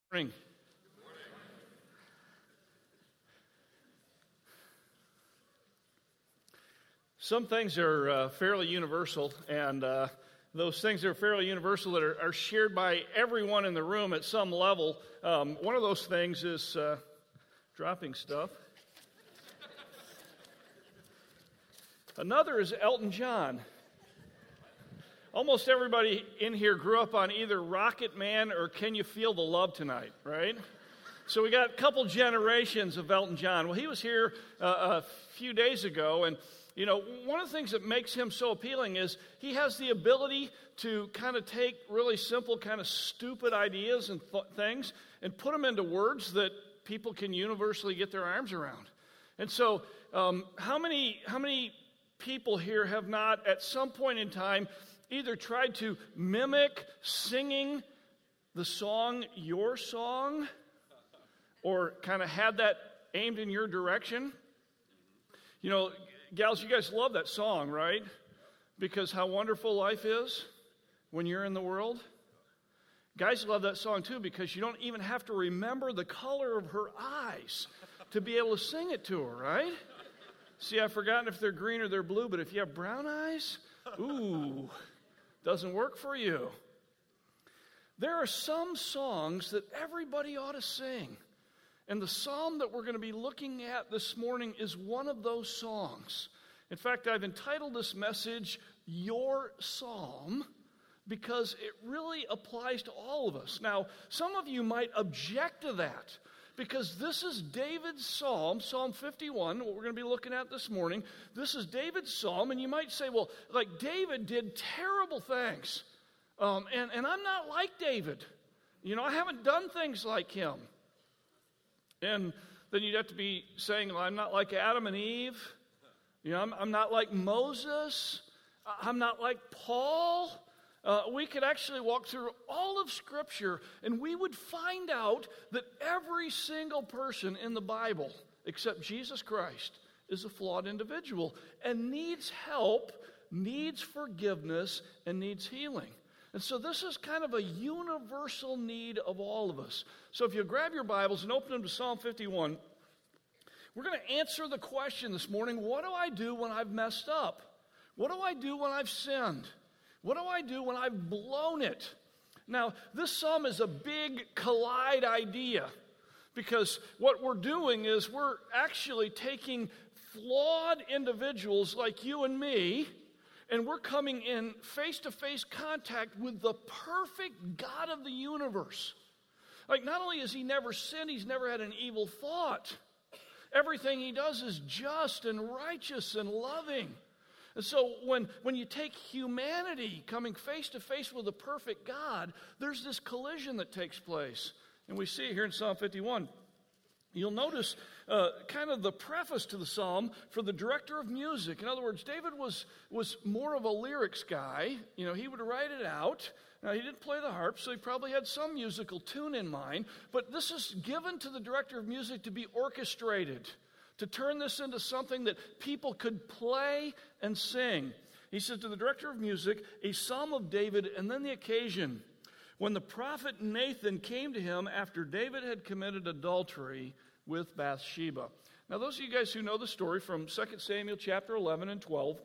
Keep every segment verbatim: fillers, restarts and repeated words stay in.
Morning. Some things are uh, fairly universal, and uh, those things that are fairly universal that are, are shared by everyone in the room at some level. Um, one of those things is uh, dropping stuff. Another is Elton John. Almost everybody in here grew up on either Rocket Man or Can You Feel the Love Tonight, right? So we got a couple generations of Elton John. Well, he was here uh, a few days ago, and you know, one of the things that makes him so appealing is he has the ability to kind of take really simple, kind of stupid ideas and th- things and put them into words that people can universally get their arms around. And so, um, how many how many people here have not, at some point in time, either tried to mimic singing the song, Your Song, or kind of had that aimed in your direction? You know, gals, you guys love that song, right? Because how wonderful life is when you're in the world. Guys love that song too because you don't even have to remember the color of her eyes to be able to sing it to her, right? See, I've forgotten if they're green or they're blue, but if you have brown eyes, ooh, doesn't work for you. There are some songs that everybody ought to sing. And the psalm that we're going to be looking at this morning is one of those songs. In fact, I've entitled this message, Your Psalm, because it really applies to all of us. Now, some of you might object to that, because this is David's psalm, Psalm fifty-one, what we're going to be looking at this morning. This is David's psalm, and you might say, well, like David did terrible things, um, and, and I'm not like David. You know, I haven't done things like him. And then you'd have to be saying, well, I'm not like Adam and Eve. You know, I'm, I'm not like Moses. I'm not like Paul. Uh, we could actually walk through all of Scripture, and we would find out that every single person in the Bible, except Jesus Christ, is a flawed individual and needs help, needs forgiveness, and needs healing. And so this is kind of a universal need of all of us. So if you grab your Bibles and open them to Psalm fifty-one, we're going to answer the question this morning, what do I do when I've messed up? What do I do when I've sinned? What do I do when I've blown it? Now, this psalm is a big collide idea, because what we're doing is we're actually taking flawed individuals like you and me, and we're coming in face-to-face contact with the perfect God of the universe. Like, not only has he never sinned, he's never had an evil thought. Everything he does is just and righteous and loving. And so when, when you take humanity coming face-to-face with a perfect God, there's this collision that takes place. And we see it here in Psalm fifty-one. You'll notice uh, kind of the preface to the psalm for the director of music. In other words, David was, was more of a lyrics guy. You know, he would write it out. Now, he didn't play the harp, so he probably had some musical tune in mind. But this is given to the director of music to be orchestrated, to turn this into something that people could play and sing. He said to the director of music, a psalm of David, and then the occasion when the prophet Nathan came to him after David had committed adultery with Bathsheba. Now, those of you guys who know the story from Second Samuel chapter eleven and twelve,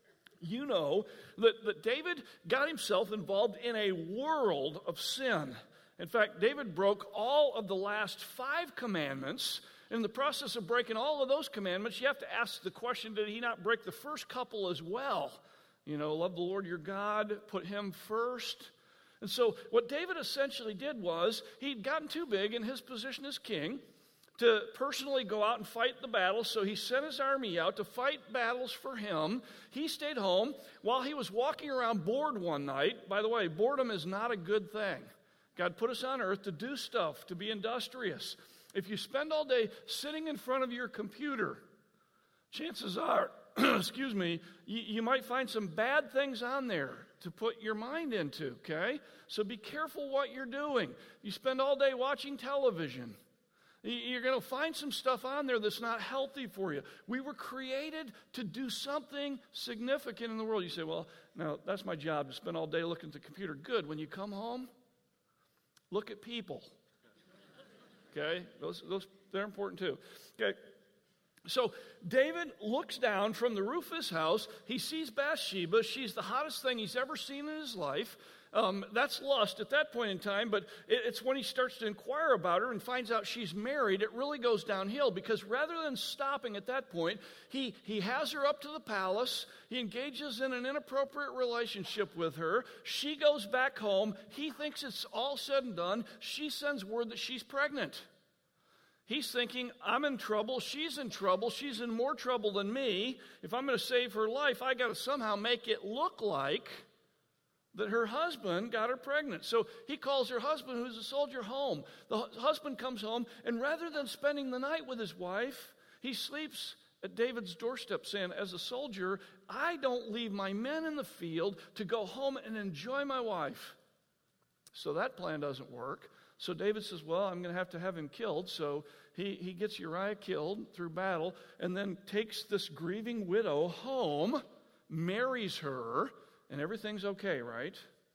you know that, that David got himself involved in a world of sin. In fact, David broke all of the last five commandments. In the process of breaking all of those commandments, you have to ask the question, did he not break the first couple as well? You know, love the Lord your God, put him first. And so what David essentially did was, he'd gotten too big in his position as king to personally go out and fight the battle, so he sent his army out to fight battles for him. He stayed home while he was walking around bored one night. By the way, boredom is not a good thing. God put us on earth to do stuff, to be industrious. If you spend all day sitting in front of your computer, chances are, excuse me, you, you might find some bad things on there to put your mind into, okay? So be careful what you're doing. You spend all day watching television, you're going to find some stuff on there that's not healthy for you. We were created to do something significant in the world. You say, well, no, that's my job, to spend all day looking at the computer. Good. When you come home, look at people. Okay, those, those they're important too. Okay, so David looks down from the roof of his house. He sees Bathsheba. She's the hottest thing he's ever seen in his life. Um, that's lust at that point in time, but it, it's when he starts to inquire about her and finds out she's married, it really goes downhill, because rather than stopping at that point, he, he has her up to the palace, he engages in an inappropriate relationship with her, she goes back home, he thinks it's all said and done, she sends word that she's pregnant. He's thinking, I'm in trouble, she's in trouble, she's in more trouble than me. If I'm going to save her life, I got to somehow make it look like that her husband got her pregnant. So he calls her husband, who's a soldier, home. The husband comes home, and rather than spending the night with his wife, he sleeps at David's doorstep, saying, as a soldier, I don't leave my men in the field to go home and enjoy my wife. So that plan doesn't work. So David says, well, I'm going to have to have him killed. So he, he gets Uriah killed through battle, and then takes this grieving widow home, marries her, and everything's okay, right?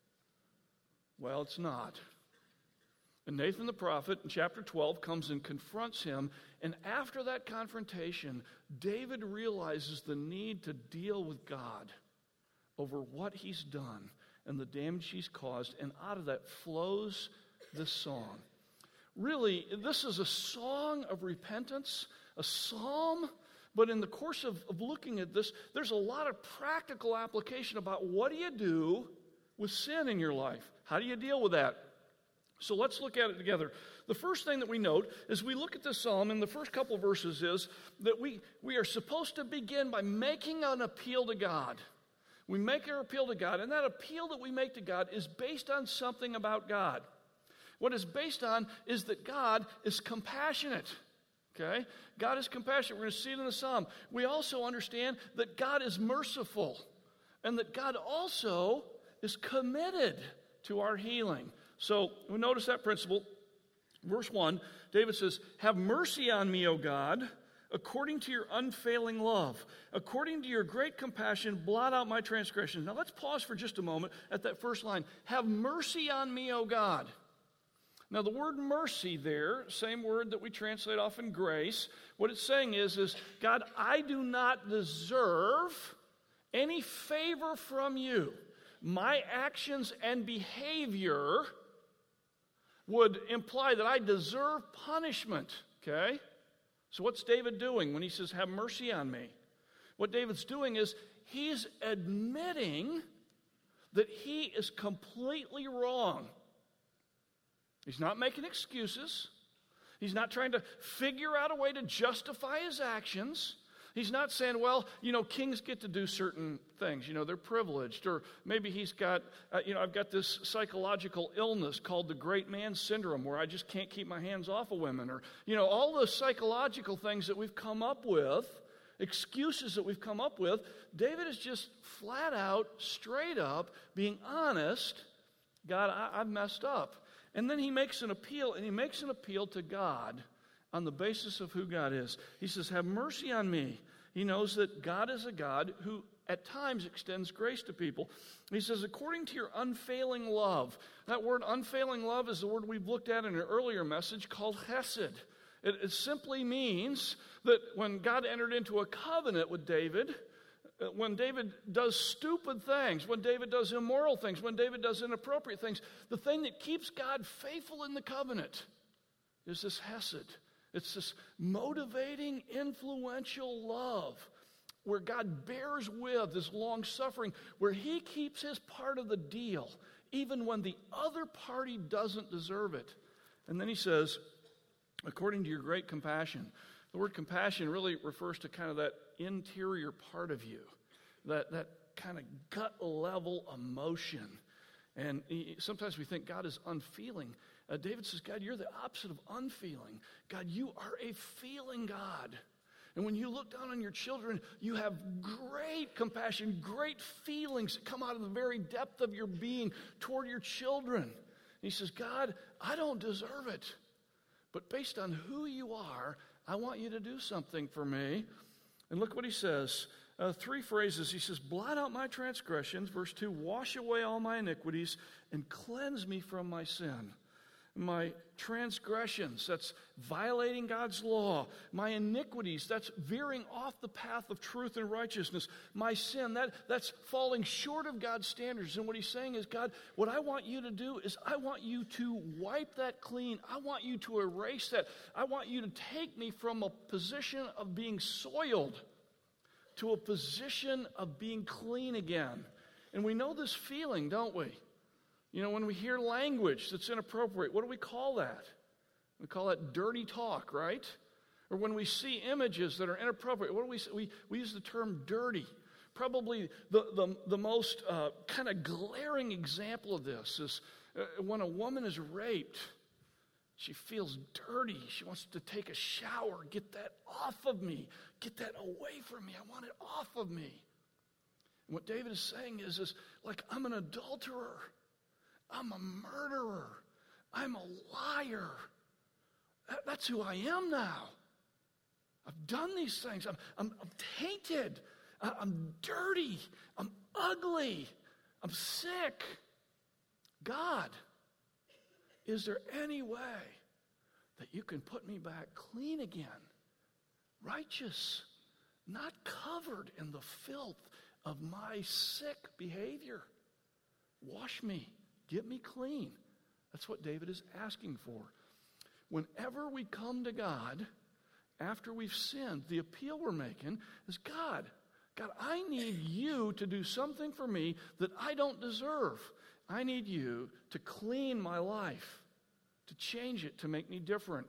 Well, it's not. And Nathan the prophet in chapter twelve comes and confronts him. And after that confrontation, David realizes the need to deal with God over what he's done and the damage he's caused. And out of that flows this song. Really, this is a song of repentance, a psalm. But in the course of, of looking at this, there's a lot of practical application about what do you do with sin in your life? How do you deal with that? So let's look at it together. The first thing that we note as we look at this psalm in the first couple verses is that we, we are supposed to begin by making an appeal to God. We make our appeal to God, and that appeal that we make to God is based on something about God. What it's based on is that God is compassionate. Okay? God is compassionate. We're going to see it in the psalm. We also understand that God is merciful and that God also is committed to our healing. So we notice that principle. Verse one, David says, have mercy on me, O God, according to your unfailing love. According to your great compassion, blot out my transgressions. Now let's pause for just a moment at that first line. Have mercy on me, O God. Now, the word mercy there, same word that we translate often grace, what it's saying is, is God, I do not deserve any favor from you. My actions and behavior would imply that I deserve punishment, okay? So what's David doing when he says, have mercy on me? What David's doing is he's admitting that he is completely wrong. He's not making excuses. He's not trying to figure out a way to justify his actions. He's not saying, well, you know, kings get to do certain things. You know, they're privileged. Or maybe he's got, uh, you know, I've got this psychological illness called the great man syndrome where I just can't keep my hands off of women. Or, you know, all those psychological things that we've come up with, excuses that we've come up with. David is just flat out, straight up, being honest. God, I, I've messed up. And then he makes an appeal, and he makes an appeal to God on the basis of who God is. He says, have mercy on me. He knows that God is a God who at times extends grace to people. He says, according to your unfailing love. That word unfailing love is the word we've looked at in an earlier message called hesed. It, it simply means that when God entered into a covenant with David, when David does stupid things, when David does immoral things, when David does inappropriate things, the thing that keeps God faithful in the covenant is this hesed. It's this motivating, influential love where God bears with this long-suffering, where he keeps his part of the deal, even when the other party doesn't deserve it. And then he says, according to your great compassion. The word compassion really refers to kind of that interior part of you, that, that kind of gut-level emotion. And he, sometimes we think God is unfeeling. Uh, David says, God, you're the opposite of unfeeling. God, you are a feeling God. And when you look down on your children, you have great compassion, great feelings that come out of the very depth of your being toward your children. And he says, God, I don't deserve it. But based on who you are, I want you to do something for me. And look what he says. Uh, three phrases. He says, blot out my transgressions. Verse two, wash away all my iniquities and cleanse me from my sin. My transgressions, that's violating God's law. My iniquities, that's veering off the path of truth and righteousness. My sin, that, that's falling short of God's standards. And what he's saying is, God, what I want you to do is I want you to wipe that clean. I want you to erase that. I want you to take me from a position of being soiled to a position of being clean again. And we know this feeling, don't we? You know, when we hear language that's inappropriate, what do we call that? We call that dirty talk, right? Or when we see images that are inappropriate, what do we say? We, we use the term dirty. Probably the, the, the most uh, kind of glaring example of this is uh, when a woman is raped. She feels dirty. She wants to take a shower, get that off of me, get that away from me. I want it off of me. And what David is saying is, is like, I'm an adulterer. I'm a murderer. I'm a liar. That, that's who I am now. I've done these things. I'm, I'm, I'm tainted. I, I'm dirty. I'm ugly. I'm sick. God, is there any way that you can put me back clean again? Righteous, not covered in the filth of my sick behavior. Wash me. Get me clean. That's what David is asking for. Whenever we come to God after we've sinned, the appeal we're making is, God, God, I need you to do something for me that I don't deserve. I need you to clean my life, to change it, to make me different.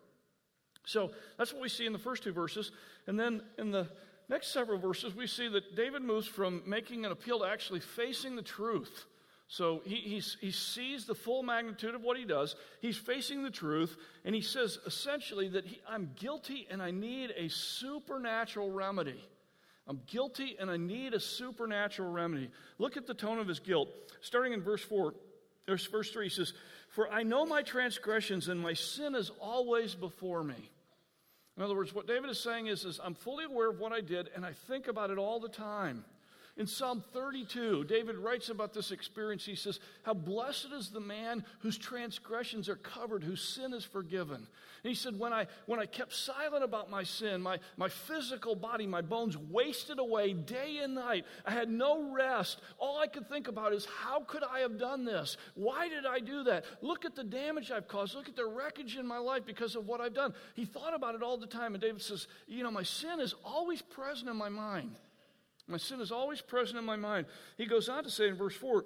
So that's what we see in the first two verses. And then in the next several verses, we see that David moves from making an appeal to actually facing the truth. So he, he's, he sees the full magnitude of what he does. He's facing the truth, and he says essentially that he, I'm guilty and I need a supernatural remedy. I'm guilty and I need a supernatural remedy. Look at the tone of his guilt. Starting in verse four, there's verse three, he says, for I know my transgressions and my sin is always before me. In other words, what David is saying is, is I'm fully aware of what I did and I think about it all the time. In Psalm thirty-two, David writes about this experience. He says, how blessed is the man whose transgressions are covered, whose sin is forgiven. And he said, when I when I kept silent about my sin, my, my physical body, my bones wasted away day and night. I had no rest. All I could think about is, how could I have done this? Why did I do that? Look at the damage I've caused. Look at the wreckage in my life because of what I've done. He thought about it all the time. And David says, you know, my sin is always present in my mind. My sin is always present in my mind. He goes on to say in verse four,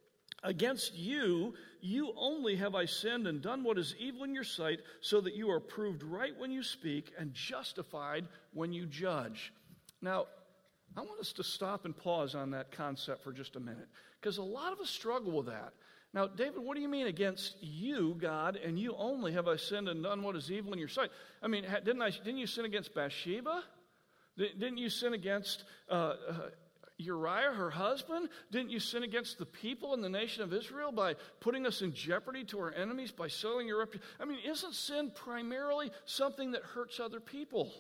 against you, you only have I sinned and done what is evil in your sight, so that you are proved right when you speak and justified when you judge. Now, I want us to stop and pause on that concept for just a minute, because a lot of us struggle with that. Now, David, what do you mean against you, God, and you only have I sinned and done what is evil in your sight? I mean, didn't I? Didn't you sin against Bathsheba? Didn't you sin against uh, uh, Uriah, her husband? Didn't you sin against the people in the nation of Israel by putting us in jeopardy to our enemies, by selling your reputation? I mean, isn't sin primarily something that hurts other people?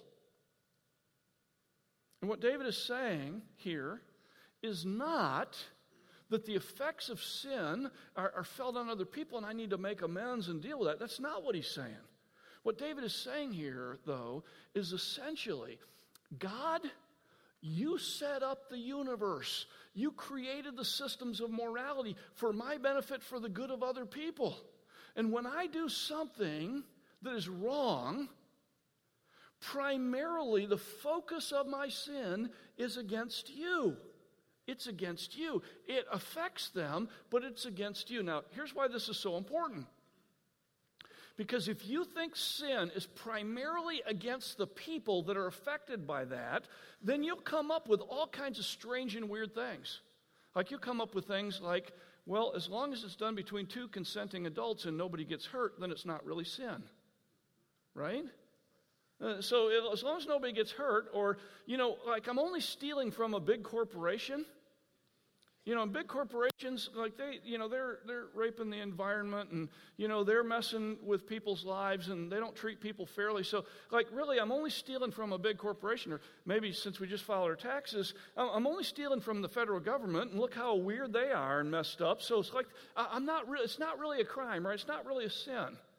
And what David is saying here is not that the effects of sin are, are felt on other people and I need to make amends and deal with that. That's not what he's saying. What David is saying here, though, is essentially, God, you set up the universe. You created the systems of morality for my benefit, for the good of other people. And when I do something that is wrong, primarily the focus of my sin is against you. It's against you. It affects them, but it's against you. Now, here's why this is so important. Because if you think sin is primarily against the people that are affected by that, then you'll come up with all kinds of strange and weird things. Like you'll come up with things like, well, as long as it's done between two consenting adults and nobody gets hurt, then it's not really sin. Right? Uh, so if, as long as nobody gets hurt, or, you know, like I'm only stealing from a big corporation. You know, big corporations, like they, you know, they're they're raping the environment, and you know they're messing with people's lives, and they don't treat people fairly. So, like, really, I'm only stealing from a big corporation, or maybe since we just filed our taxes, I'm only stealing from the federal government, and look how weird they are and messed up. So it's like I'm not really, it's not really a crime, right? It's not really a sin.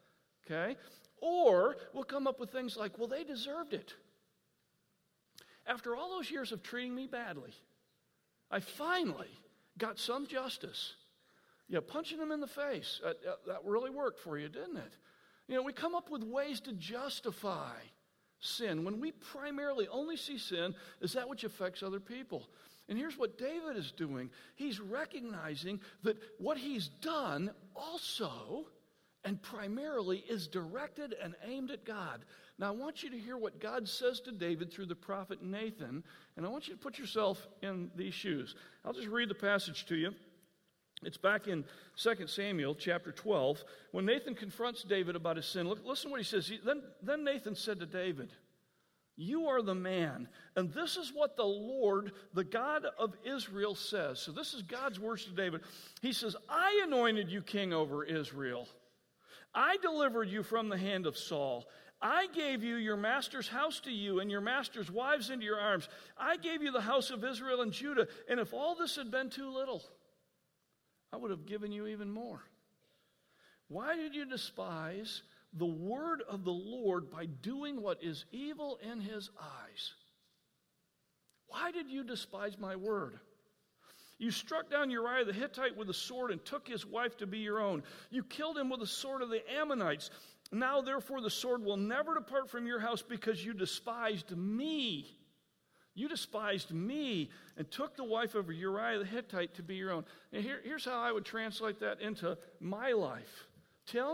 okay? Or we'll come up with things like, well, they deserved it. After all those years of treating me badly, I finally got some justice. Yeah, punching them in the face, uh, uh, that really worked for you, didn't it? You know, we come up with ways to justify sin when we primarily only see sin as that which affects other people. And here's what David is doing. He's recognizing that what he's done also and primarily is directed and aimed at God. Now, I want you to hear what God says to David through the prophet Nathan, and I want you to put yourself in these shoes. I'll just read the passage to you. It's back in Second Samuel chapter twelve, when Nathan confronts David about his sin. Look, listen to what he says. He, then, then Nathan said to David, "You are the man, and this is what the Lord, the God of Israel, says." So this is God's words to David. He says, "I anointed you king over Israel. I delivered you from the hand of Saul. I gave you your master's house to you and your master's wives into your arms. I gave you the house of Israel and Judah. And if all this had been too little, I would have given you even more. Why did you despise the word of the Lord by doing what is evil in his eyes? Why did you despise my word? You struck down Uriah the Hittite with a sword and took his wife to be your own. You killed him with the sword of the Ammonites. Now, therefore, the sword will never depart from your house because you despised me. You despised me and took the wife of Uriah the Hittite to be your own." And here, here's how I would translate that into my life. Tim,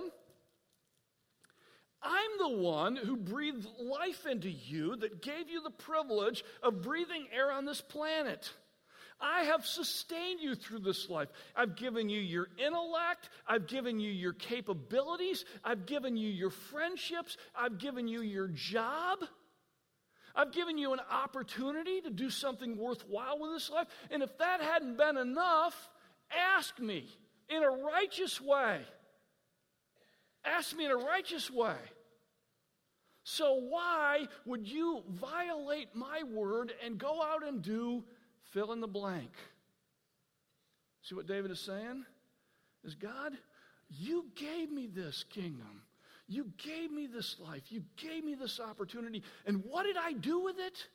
I'm the one who breathed life into you, that gave you the privilege of breathing air on this planet. I have sustained you through this life. I've given you your intellect. I've given you your capabilities. I've given you your friendships. I've given you your job. I've given you an opportunity to do something worthwhile with this life. And if that hadn't been enough, ask me in a righteous way. Ask me in a righteous way. So why would you violate my word and go out and do fill in the blank? See what David is saying? Is, God, you gave me this kingdom. You gave me this life. You gave me this opportunity. And what did I do with it?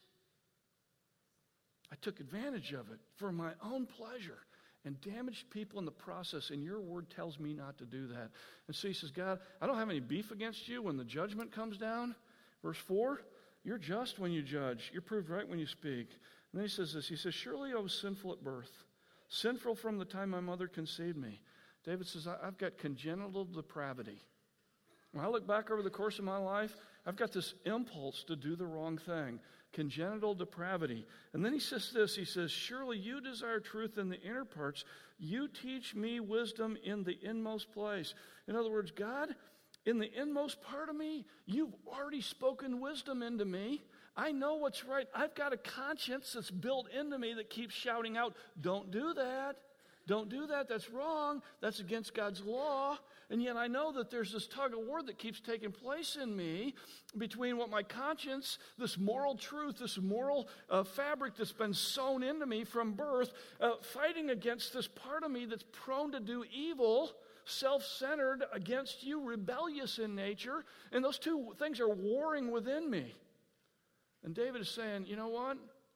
I took advantage of it for my own pleasure and damaged people in the process. And your word tells me not to do that. And so he says, God, I don't have any beef against you when the judgment comes down. Verse four, you're just when you judge. You're proved right when you speak. And then he says this. He says, surely I was sinful at birth, sinful from the time my mother conceived me. David says, I've got congenital depravity. When I look back over the course of my life, I've got this impulse to do the wrong thing, congenital depravity. And then he says this, he says, surely you desire truth in the inner parts. You teach me wisdom in the inmost place. In other words, God, in the inmost part of me, you've already spoken wisdom into me. I know what's right. I've got a conscience that's built into me that keeps shouting out, don't do that. Don't do that. That's wrong. That's against God's law. And yet I know that there's this tug of war that keeps taking place in me between what my conscience, this moral truth, this moral uh, fabric that's been sewn into me from birth, uh, fighting against this part of me that's prone to do evil, self-centered, against you, rebellious in nature. And those two things are warring within me. And David is saying, you know what?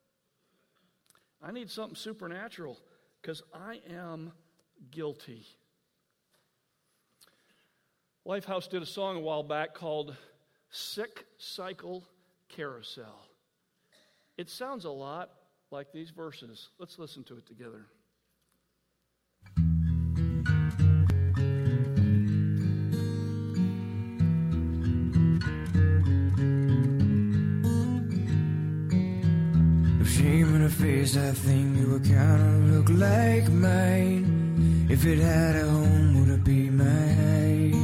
I need something supernatural because I am guilty. Lifehouse did a song a while back called Sick Cycle Carousel. It sounds a lot like these verses. Let's listen to it together. Shame in her face, I think you would kind of look like mine. If it had a home, would it be my house?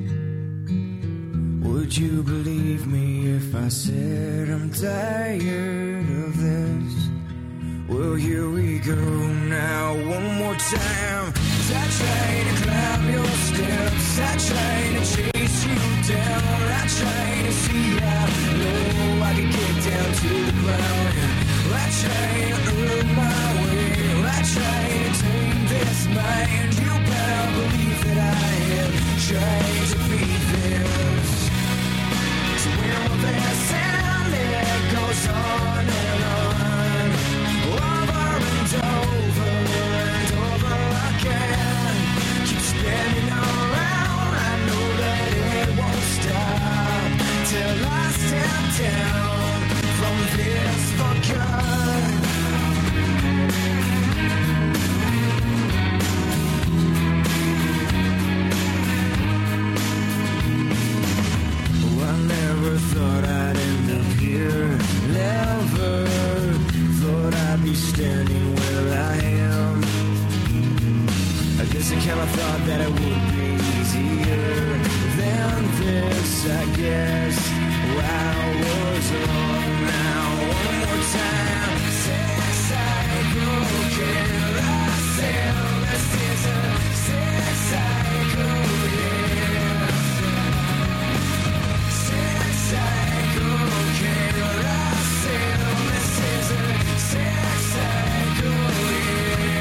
Would you believe me if I said I'm tired of this? Well, here we go now, one more time. As I try to climb your steps, I try to chase you down, I try to see how low I can get down to the ground. I try to earn my way, I try to tame this mind. You better believe that I am trying to be there. Just a kind of thought that it would be easier than this, I guess. Wow, was wrong now. One more time. Sex cycle, carousel. This is a sex cycle, yeah. Sex cycle, carousel. This is a sex cycle, yeah.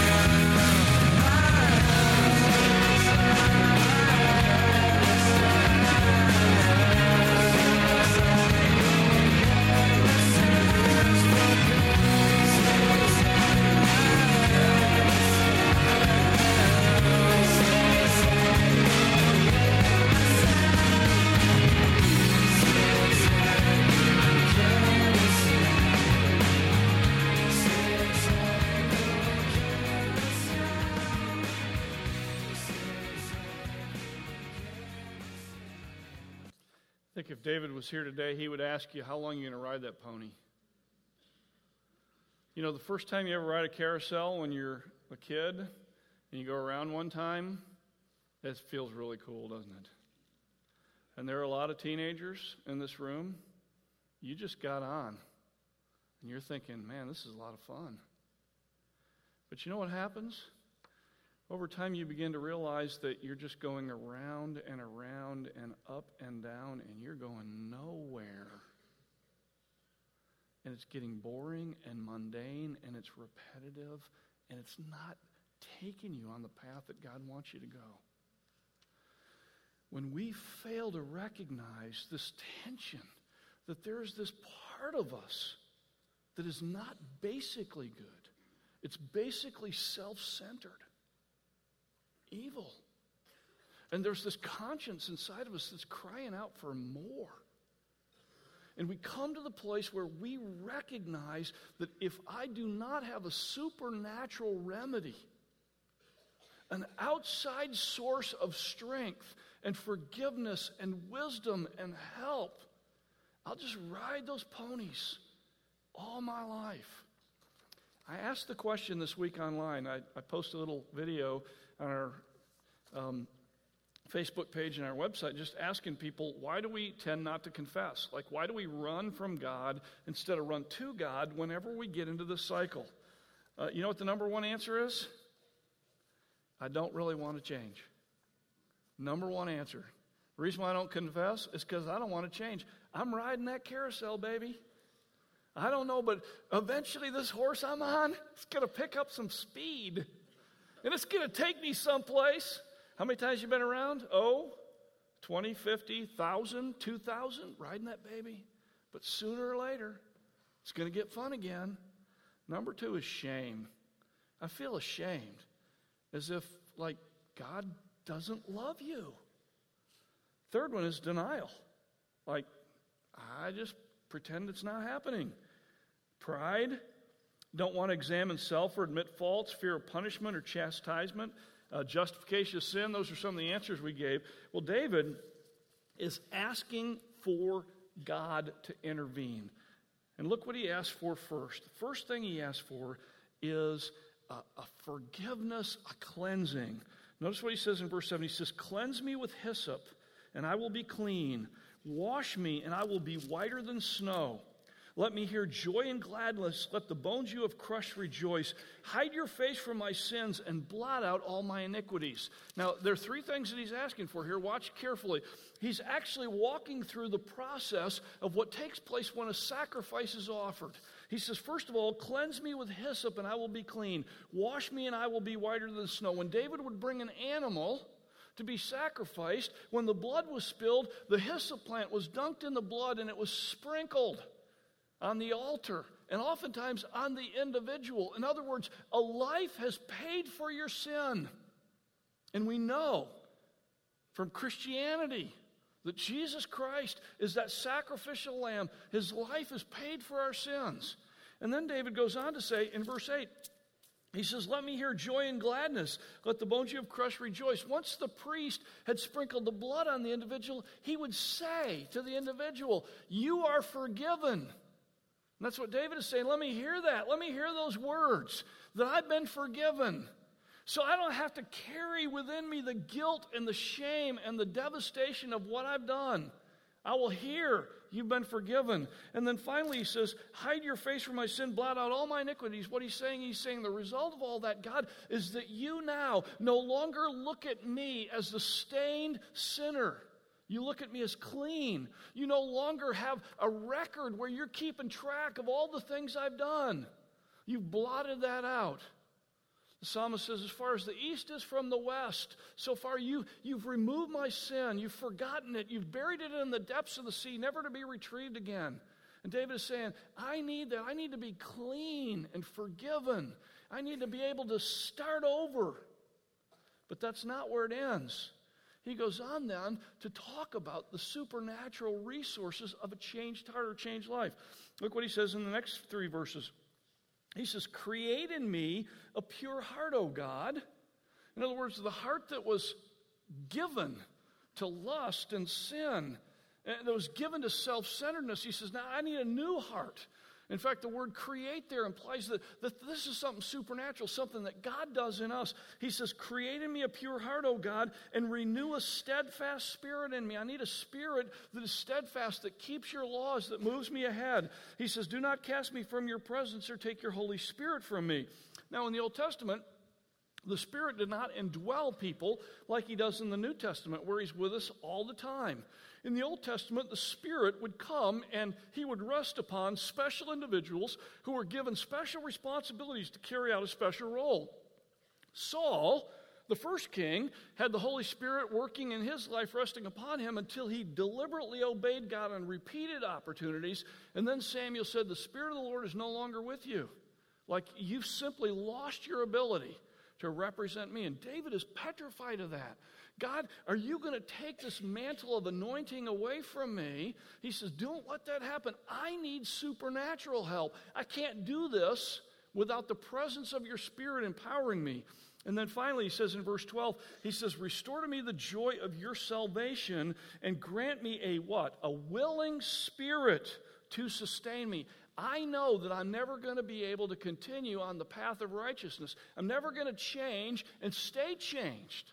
I think if David was here today, he would ask you, how long are you going to ride that pony? You know, the first time you ever ride a carousel when you're a kid and you go around one time, it feels really cool, doesn't it? And there are a lot of teenagers in this room. You just got on and you're thinking, man, this is a lot of fun. But you know what happens? Over time, you begin to realize that you're just going around and around and up and down, and you're going nowhere. And it's getting boring and mundane, and it's repetitive, and it's not taking you on the path that God wants you to go. When we fail to recognize this tension, that there is this part of us that is not basically good, it's basically self-centered. Evil. And there's this conscience inside of us that's crying out for more. And we come to the place where we recognize that if I do not have a supernatural remedy, an outside source of strength and forgiveness and wisdom and help, I'll just ride those ponies all my life. I asked the question this week online. I, I posted a little video on our um, Facebook page and our website, just asking people, why do we tend not to confess? Like, why do we run from God instead of run to God whenever we get into this cycle? Uh, you know what the number one answer is? I don't really want to change. Number one answer. The reason why I don't confess is because I don't want to change. I'm riding that carousel, baby. I don't know, but eventually this horse I'm on, it's going to pick up some speed. And it's going to take me someplace. How many times you been around? Oh, twenty, fifty, one thousand, two thousand, riding that baby. But sooner or later, it's going to get fun again. Number two is shame. I feel ashamed, as if, like, God doesn't love you. Third one is denial. Like, I just pretend it's not happening. Pride. Don't want to examine self or admit faults, fear of punishment or chastisement, uh, justification of sin. Those are some of the answers we gave. Well, David is asking for God to intervene. And look what he asked for first. The first thing he asked for is a, a forgiveness, a cleansing. Notice what he says in verse seven. He says, "Cleanse me with hyssop, and I will be clean. Wash me, and I will be whiter than snow. Let me hear joy and gladness. Let the bones you have crushed rejoice. Hide your face from my sins and blot out all my iniquities." Now, there are three things that he's asking for here. Watch carefully. He's actually walking through the process of what takes place when a sacrifice is offered. He says, first of all, cleanse me with hyssop and I will be clean. Wash me and I will be whiter than snow. When David would bring an animal to be sacrificed, when the blood was spilled, the hyssop plant was dunked in the blood and it was sprinkled on the altar, and oftentimes on the individual. In other words, a life has paid for your sin. And we know from Christianity that Jesus Christ is that sacrificial lamb. His life is paid for our sins. And then David goes on to say in verse eight, he says, "Let me hear joy and gladness. Let the bones you have crushed rejoice." Once the priest had sprinkled the blood on the individual, he would say to the individual, "You are forgiven." And that's what David is saying. Let me hear that. Let me hear those words, that I've been forgiven. So I don't have to carry within me the guilt and the shame and the devastation of what I've done. I will hear, you've been forgiven. And then finally he says, hide your face from my sin, blot out all my iniquities. What he's saying, he's saying the result of all that, God, is that you now no longer look at me as the stained sinner. You look at me as clean. You no longer have a record where you're keeping track of all the things I've done. You've blotted that out. The psalmist says, as far as the east is from the west, so far you, you've removed my sin, you've forgotten it, you've buried it in the depths of the sea, never to be retrieved again. And David is saying, I need that. I need to be clean and forgiven. I need to be able to start over. But that's not where it ends. He goes on then to talk about the supernatural resources of a changed heart or changed life. Look what he says in the next three verses. He says, create in me a pure heart, O God. In other words, the heart that was given to lust and sin, and that was given to self-centeredness. He says, now I need a new heart. In fact, the word create there implies that, that this is something supernatural, something that God does in us. He says, create in me a pure heart, O God, and renew a steadfast spirit in me. I need a spirit that is steadfast, that keeps your laws, that moves me ahead. He says, do not cast me from your presence or take your Holy Spirit from me. Now, in the Old Testament, the Spirit did not indwell people like he does in the New Testament, where he's with us all the time. In the Old Testament, the Spirit would come and he would rest upon special individuals who were given special responsibilities to carry out a special role. Saul, the first king, had the Holy Spirit working in his life, resting upon him until he deliberately obeyed God on repeated opportunities. And then Samuel said, the Spirit of the Lord is no longer with you. Like you've simply lost your ability to represent me. And David is petrified of that. God, are you going to take this mantle of anointing away from me? He says, don't let that happen. I need supernatural help. I can't do this without the presence of your Spirit empowering me. And then finally, he says in verse twelve, he says, restore to me the joy of your salvation and grant me a what? A willing spirit to sustain me. I know that I'm never going to be able to continue on the path of righteousness. I'm never going to change and stay changed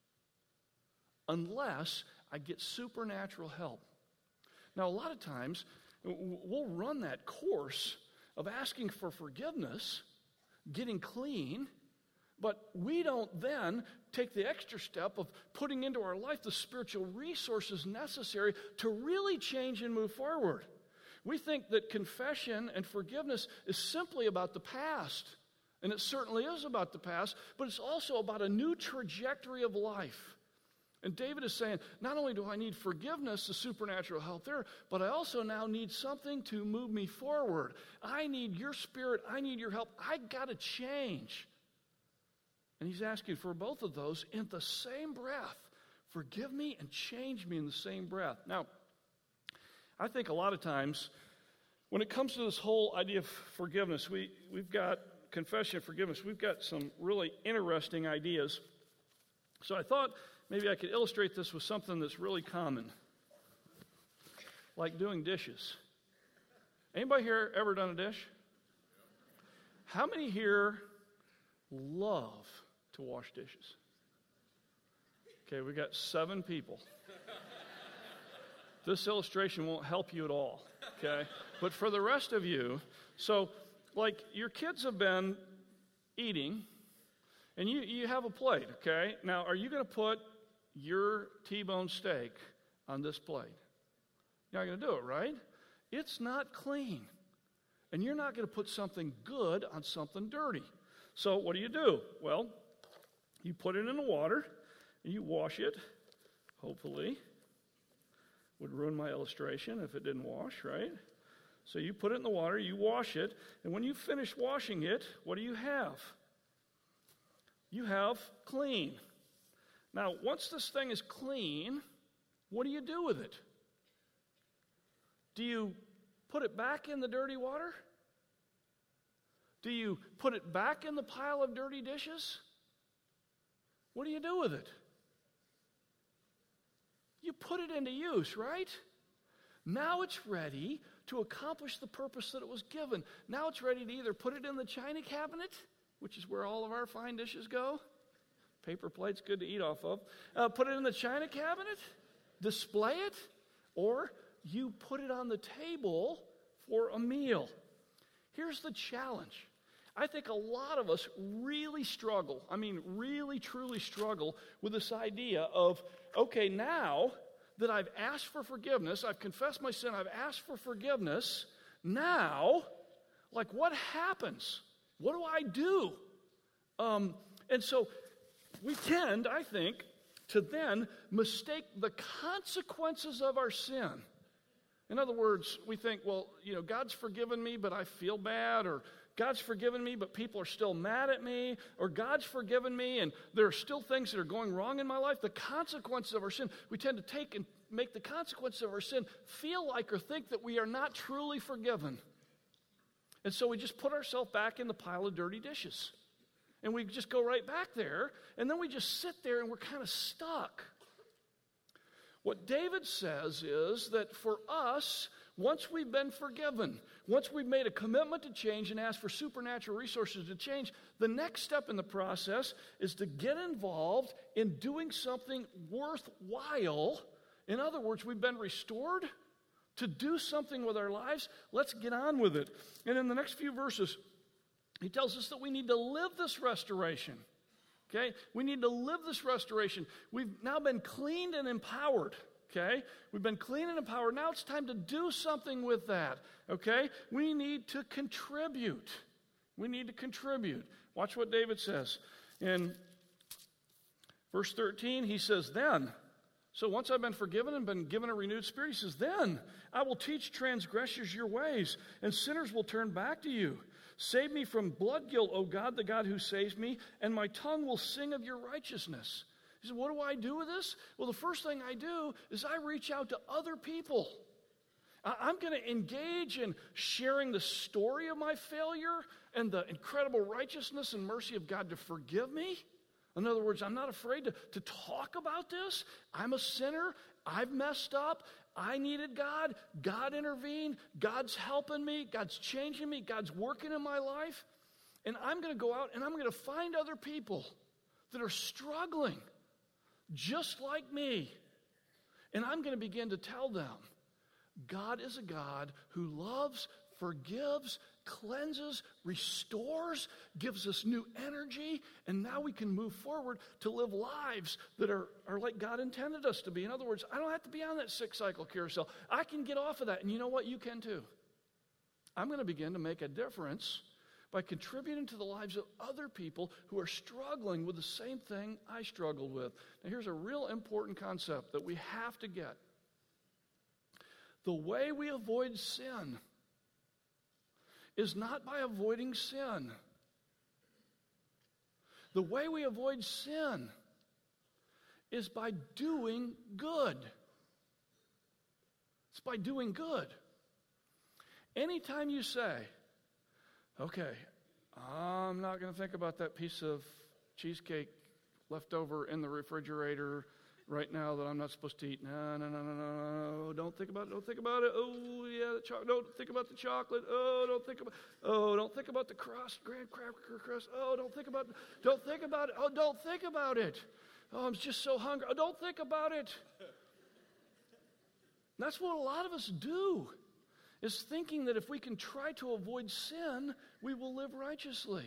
unless I get supernatural help. Now, a lot of times, we'll run that course of asking for forgiveness, getting clean, but we don't then take the extra step of putting into our life the spiritual resources necessary to really change and move forward. We think that confession and forgiveness is simply about the past, and it certainly is about the past, but it's also about a new trajectory of life. And David is saying, not only do I need forgiveness, the supernatural help there, but I also now need something to move me forward. I need your Spirit. I need your help. I got to change. And he's asking for both of those in the same breath. Forgive me and change me in the same breath. Now, I think a lot of times when it comes to this whole idea of forgiveness, we, we've got confession and forgiveness. We've got some really interesting ideas. So I thought maybe I could illustrate this with something that's really common, like doing dishes. Anybody here ever done a dish? How many here love to wash dishes? Okay, we got seven people. This illustration won't help you at all, okay? But for the rest of you, so like your kids have been eating, and you, you have a plate, okay? Now, are you going to put your T-bone steak on this plate? You're not going to do it, right? It's not clean. And you're not going to put something good on something dirty. So what do you do? Well, you put it in the water, and you wash it, hopefully. Would ruin my illustration if it didn't wash, right? So you put it in the water, you wash it, and when you finish washing it, what do you have? You have clean. Now, once this thing is clean, what do you do with it? Do you put it back in the dirty water? Do you put it back in the pile of dirty dishes? What do you do with it? You put it into use, right? Now it's ready to accomplish the purpose that it was given. Now it's ready to either put it in the china cabinet, which is where all of our fine dishes go, paper plates, good to eat off of. Uh, put it in the china cabinet, display it, or you put it on the table for a meal. Here's the challenge. I think a lot of us really struggle, I mean really truly struggle with this idea of, okay, now that I've asked for forgiveness, I've confessed my sin, I've asked for forgiveness, now, like what happens? What do I do? Um, and so we tend, I think, to then mistake the consequences of our sin. In other words, we think, well, you know, God's forgiven me, but I feel bad, or God's forgiven me, but people are still mad at me, or God's forgiven me, and there are still things that are going wrong in my life. The consequences of our sin, we tend to take and make the consequences of our sin feel like or think that we are not truly forgiven. And so we just put ourselves back in the pile of dirty dishes. And we just go right back there, and then we just sit there and we're kind of stuck. What David says is that for us, once we've been forgiven, once we've made a commitment to change and ask for supernatural resources to change, the next step in the process is to get involved in doing something worthwhile. In other words, we've been restored to do something with our lives. Let's get on with it. And in the next few verses, he tells us that we need to live this restoration. Okay? We need to live this restoration. We've now been cleaned and empowered. Okay? We've been cleaned and empowered. Now it's time to do something with that. Okay? We need to contribute. We need to contribute. Watch what David says. In verse thirteen, he says, then, so once I've been forgiven and been given a renewed spirit, he says, then I will teach transgressors your ways, and sinners will turn back to you. Save me from blood guilt, O God, the God who saves me, and my tongue will sing of your righteousness. He said, what do I do with this? Well, the first thing I do is I reach out to other people. I'm going to engage in sharing the story of my failure and the incredible righteousness and mercy of God to forgive me. In other words, I'm not afraid to, to talk about this. I'm a sinner. I've messed up. I needed God. God intervened. God's helping me. God's changing me. God's working in my life. And I'm going to go out and I'm going to find other people that are struggling just like me. And I'm going to begin to tell them, God is a God who loves, forgives, cleanses, restores, gives us new energy, and now we can move forward to live lives that are, are like God intended us to be. In other words, I don't have to be on that six-cycle carousel. I can get off of that, and you know what? You can too. I'm going to begin to make a difference by contributing to the lives of other people who are struggling with the same thing I struggled with. Now, here's a real important concept that we have to get. The way we avoid sin is not by avoiding sin. The way we avoid sin is by doing good. It's by doing good. Anytime you say, okay, I'm not going to think about that piece of cheesecake left over in the refrigerator right now that I'm not supposed to eat. No, no, no, no, no, no. Don't think about it. Don't think about it. Oh, yeah, the chocolate. Don't think about the chocolate. Oh, don't think about. Oh, don't think about the crust, graham cracker crust. Oh, don't think about. Don't think about it. Oh, don't think about it. Oh, I'm just so hungry. Oh, don't think about it. That's what a lot of us do, is thinking that if we can try to avoid sin, we will live righteously.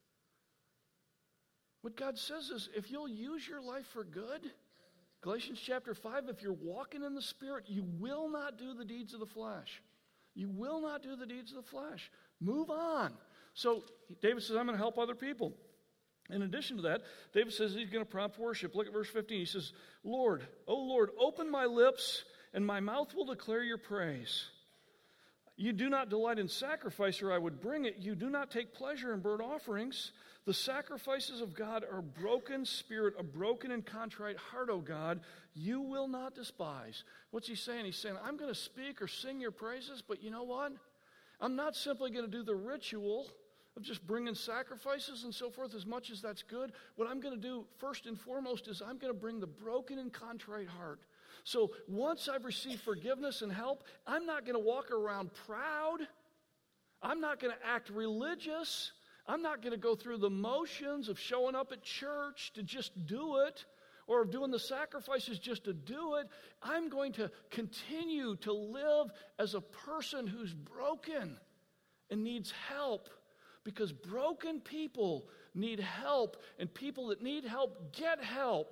What God says is, if you'll use your life for good, Galatians chapter five, if you're walking in the Spirit, you will not do the deeds of the flesh. You will not do the deeds of the flesh. Move on. So David says, I'm going to help other people. In addition to that, David says he's going to prompt worship. Look at verse fifteen. He says, Lord, O Lord, open my lips, and my mouth will declare your praise. You do not delight in sacrifice, or I would bring it. You do not take pleasure in burnt offerings. The sacrifices of God are broken spirit, a broken and contrite heart, O God, you will not despise. What's he saying? He's saying, I'm going to speak or sing your praises, but you know what? I'm not simply going to do the ritual of just bringing sacrifices and so forth, as much as that's good. What I'm going to do first and foremost is I'm going to bring the broken and contrite heart. So once I've received forgiveness and help, I'm not going to walk around proud. I'm not going to act religious. I'm not going to go through the motions of showing up at church to just do it, or of doing the sacrifices just to do it. I'm going to continue to live as a person who's broken and needs help, because broken people need help, and people that need help get help.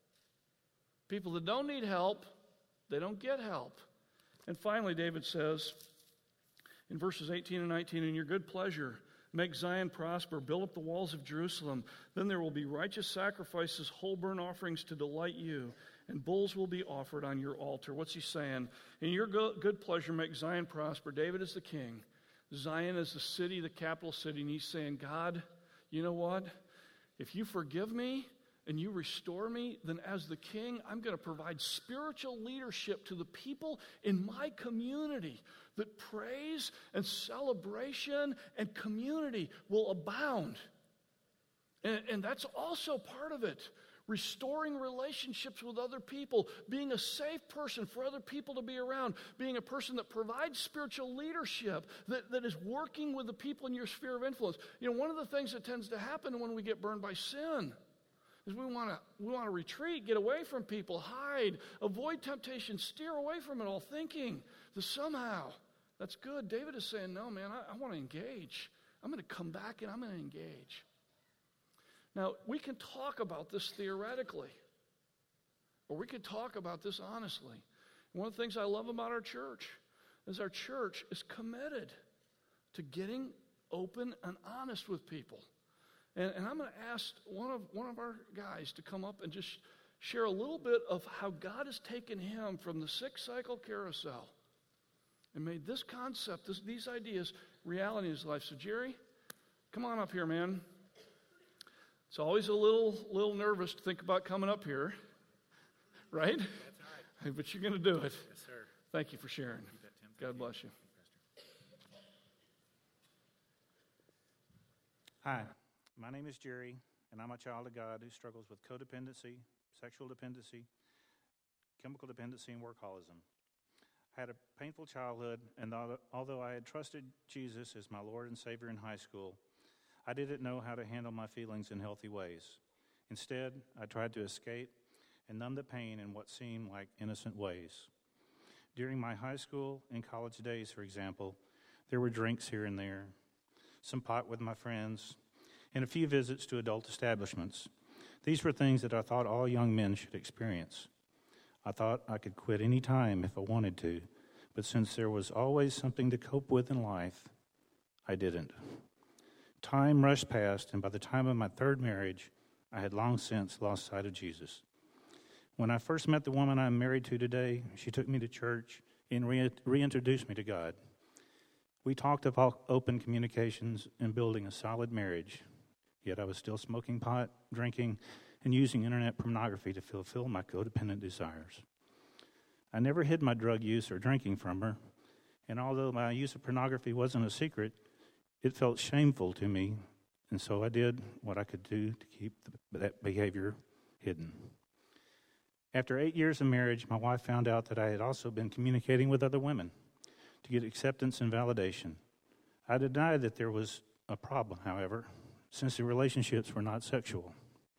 People that don't need help, they don't get help. And finally, David says in verses eighteen and nineteen, in your good pleasure, make Zion prosper, build up the walls of Jerusalem. Then there will be righteous sacrifices, whole burnt offerings to delight you, and bulls will be offered on your altar. What's he saying? In your good pleasure, make Zion prosper. David is the king. Zion is the city, the capital city. And he's saying, God, you know what? If you forgive me and you restore me, then as the king, I'm going to provide spiritual leadership to the people in my community, that praise and celebration and community will abound. And, and that's also part of it. Restoring relationships with other people, being a safe person for other people to be around, being a person that provides spiritual leadership, that, that is working with the people in your sphere of influence. You know, one of the things that tends to happen when we get burned by sin is we want to we want to retreat, get away from people, hide, avoid temptation, steer away from it all, thinking that somehow that's good. David is saying, no, man, I, I want to engage. I'm going to come back and I'm going to engage. Now, we can talk about this theoretically, or we can talk about this honestly. One of the things I love about our church is our church is committed to getting open and honest with people. And, and I'm going to ask one of, one of our guys to come up and just share a little bit of how God has taken him from the six-cycle carousel and made this concept, this, these ideas, reality in his life. So, Jerry, come on up here, man. It's always a little little nervous to think about coming up here, right? That's right. But you're going to do it. Yes, sir. Thank you for sharing. You bet, Tim. God bless you. Hi, my name is Jerry, and I'm a child of God who struggles with codependency, sexual dependency, chemical dependency, and workaholism. I had a painful childhood, and although I had trusted Jesus as my Lord and Savior in high school, I didn't know how to handle my feelings in healthy ways. Instead, I tried to escape and numb the pain in what seemed like innocent ways. During my high school and college days, for example, there were drinks here and there, some pot with my friends, and a few visits to adult establishments. These were things that I thought all young men should experience. I thought I could quit any time if I wanted to, but since there was always something to cope with in life, I didn't. Time rushed past, and by the time of my third marriage, I had long since lost sight of Jesus. When I first met the woman I'm married to today, she took me to church and re- reintroduced me to God. We talked about open communications and building a solid marriage, yet I was still smoking pot, drinking, and using internet pornography to fulfill my codependent desires. I never hid my drug use or drinking from her, and although my use of pornography wasn't a secret, it felt shameful to me, and so I did what I could do to keep the, that behavior hidden. After eight years of marriage, my wife found out that I had also been communicating with other women to get acceptance and validation. I denied that there was a problem, however, since the relationships were not sexual.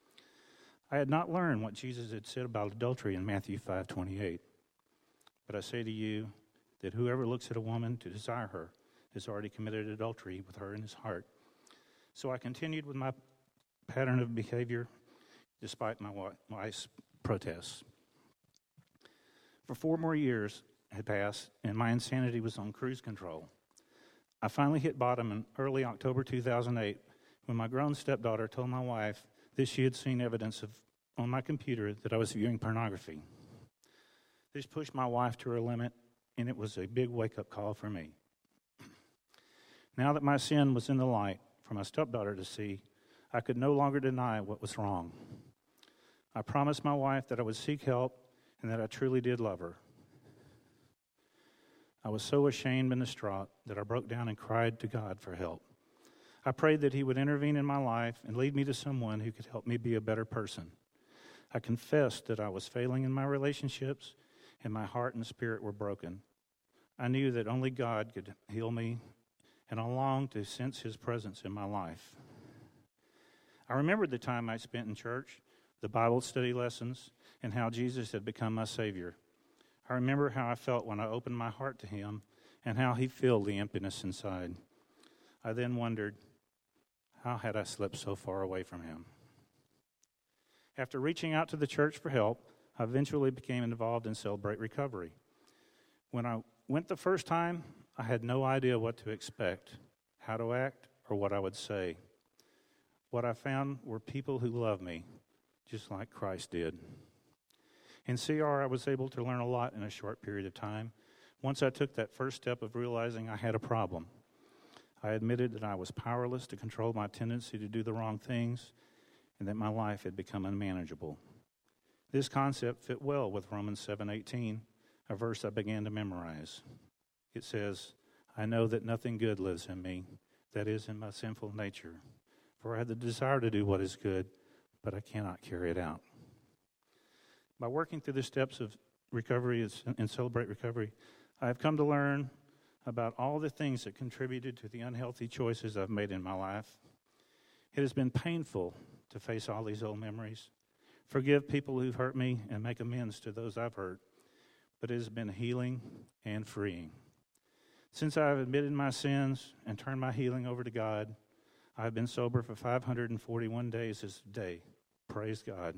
I had not learned what Jesus had said about adultery in Matthew five twenty-eight. But I say to you that whoever looks at a woman to desire her has already committed adultery with her in his heart. So I continued with my pattern of behavior despite my wife's protests. For four more years had passed, and my insanity was on cruise control. I finally hit bottom in early October two thousand eight when my grown stepdaughter told my wife that she had seen evidence of on my computer that I was viewing pornography. This pushed my wife to her limit, and it was a big wake-up call for me. Now that my sin was in the light for my stepdaughter to see, I could no longer deny what was wrong. I promised my wife that I would seek help and that I truly did love her. I was so ashamed and distraught that I broke down and cried to God for help. I prayed that He would intervene in my life and lead me to someone who could help me be a better person. I confessed that I was failing in my relationships and my heart and spirit were broken. I knew that only God could heal me and I longed to sense his presence in my life. I remembered the time I spent in church, the Bible study lessons, and how Jesus had become my Savior. I remember how I felt when I opened my heart to him and how he filled the emptiness inside. I then wondered, how had I slipped so far away from him? After reaching out to the church for help, I eventually became involved in Celebrate Recovery. When I went the first time, I had no idea what to expect, how to act, or what I would say. What I found were people who loved me, just like Christ did. In C R, I was able to learn a lot in a short period of time. Once I took that first step of realizing I had a problem, I admitted that I was powerless to control my tendency to do the wrong things and that my life had become unmanageable. This concept fit well with Romans seven eighteen, a verse I began to memorize. It says, I know that nothing good lives in me, that is, in my sinful nature. For I have the desire to do what is good, but I cannot carry it out. By working through the steps of recovery and Celebrate Recovery, I have come to learn about all the things that contributed to the unhealthy choices I've made in my life. It has been painful to face all these old memories, forgive people who've hurt me, and make amends to those I've hurt. But it has been healing and freeing. Since I have admitted my sins and turned my healing over to God, I have been sober for five hundred forty-one days this day. Praise God.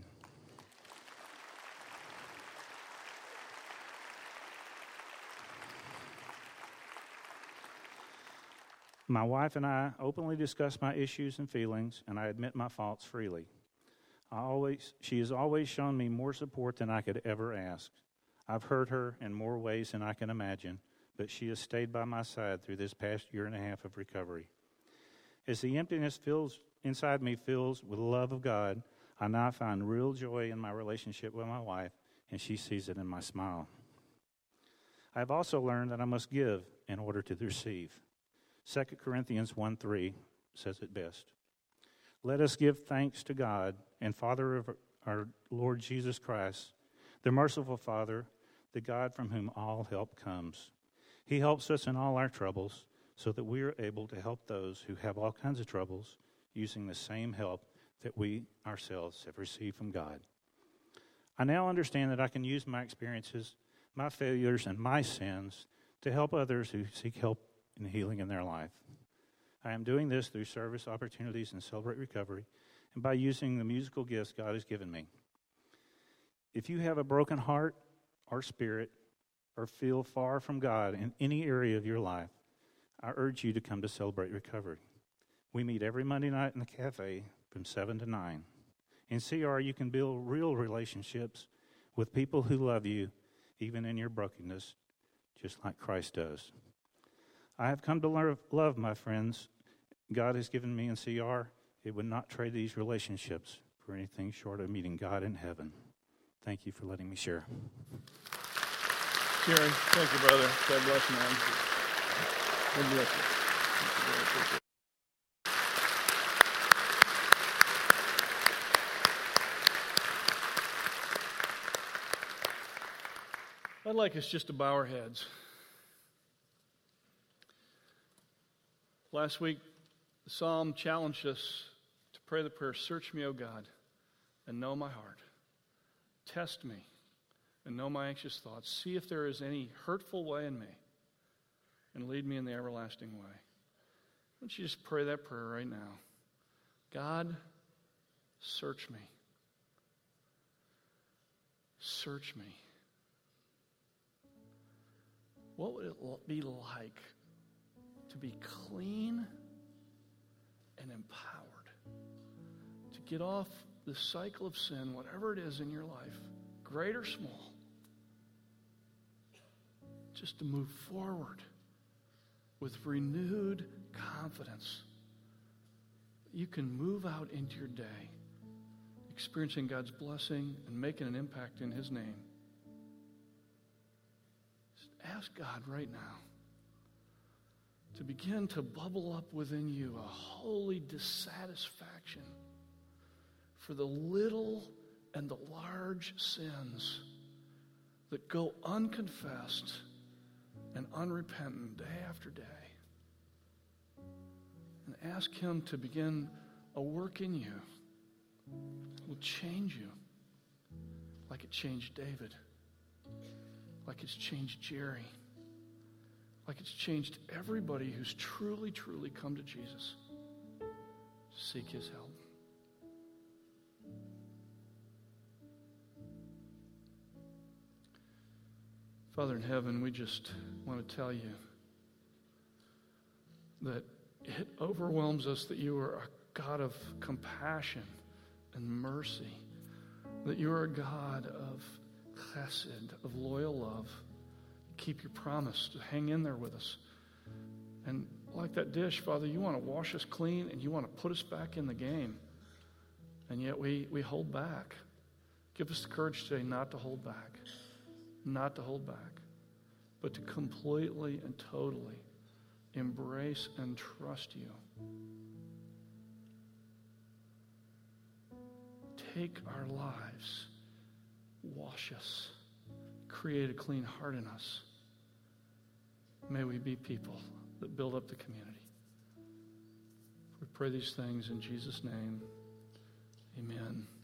My wife and I openly discuss my issues and feelings, and I admit my faults freely. I always, she has always shown me more support than I could ever ask. I've hurt her in more ways than I can imagine, but she has stayed by my side through this past year and a half of recovery. As the emptiness fills inside me fills with the love of God, I now find real joy in my relationship with my wife, and she sees it in my smile. I have also learned that I must give in order to receive. Second Corinthians one three says it best. Let us give thanks to God and Father of our Lord Jesus Christ, the merciful Father, the God from whom all help comes. He helps us in all our troubles so that we are able to help those who have all kinds of troubles using the same help that we ourselves have received from God. I now understand that I can use my experiences, my failures, and my sins to help others who seek help in healing in their life. I am doing this through service opportunities and Celebrate Recovery and by using the musical gifts God has given me. If you have a broken heart or spirit or feel far from God in any area of your life, I urge you to come to Celebrate Recovery. We meet every Monday night in the cafe from seven to nine. In C R, you can build real relationships with people who love you, even in your brokenness, just like Christ does. I have come to learn, love my friends God has given me in C R. It would not trade these relationships for anything short of meeting God in heaven. Thank you for letting me share. Jerry, thank you, brother. God bless you, man. God bless you. Thank you. I'd like us just to bow our heads. Last week, the psalm challenged us to pray the prayer, search me, O God, and know my heart. Test me and know my anxious thoughts. See if there is any hurtful way in me and lead me in the everlasting way. Why don't you just pray that prayer right now? God, search me. Search me. What would it be like to be clean and empowered, to get off the cycle of sin, whatever it is in your life, great or small, just to move forward with renewed confidence. You can move out into your day, experiencing God's blessing and making an impact in His name. Just ask God right now to begin to bubble up within you a holy dissatisfaction for the little and the large sins that go unconfessed and unrepentant day after day. and ask him to begin a work in you that will change you like it changed David, like it's changed Jerry, like it's changed everybody who's truly, truly come to Jesus. Seek his help. Father in heaven, we just want to tell you that it overwhelms us that you are a God of compassion and mercy, that you are a God of chesed, of loyal love. Keep your promise to hang in there with us. And like that dish, Father, you want to wash us clean and you want to put us back in the game. And yet we, we hold back. Give us the courage today not to hold back. Not to hold back, but to completely and totally embrace and trust you. Take our lives, wash us, create a clean heart in us. May we be people that build up the community. We pray these things in Jesus' name. Amen.